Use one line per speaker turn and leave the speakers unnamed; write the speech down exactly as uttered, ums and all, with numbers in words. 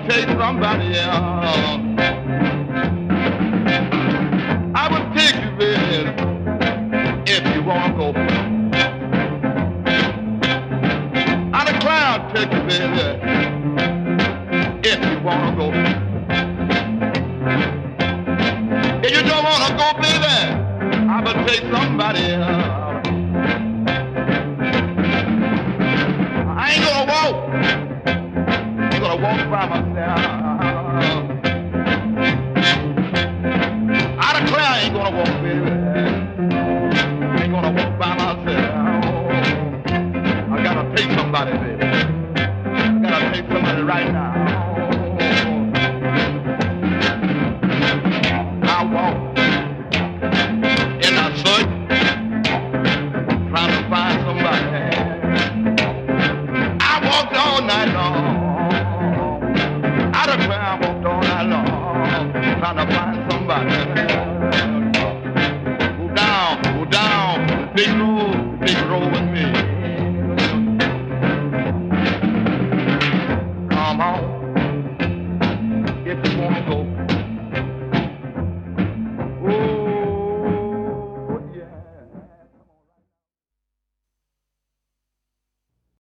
take somebody else. I would take you, baby, if you wanna go. I'd cry, I'll take you, baby, if you wanna go. If you don't wanna go, baby, I will take somebody else. I ain't gonna walk. I'm gonna walk by myself. I declare I ain't gonna walk, baby. I ain't gonna walk by myself. I gotta take somebody, baby. I gotta take somebody right now. I walk in that search, trying to find somebody. I walked all night long. I walked all night long, trying to find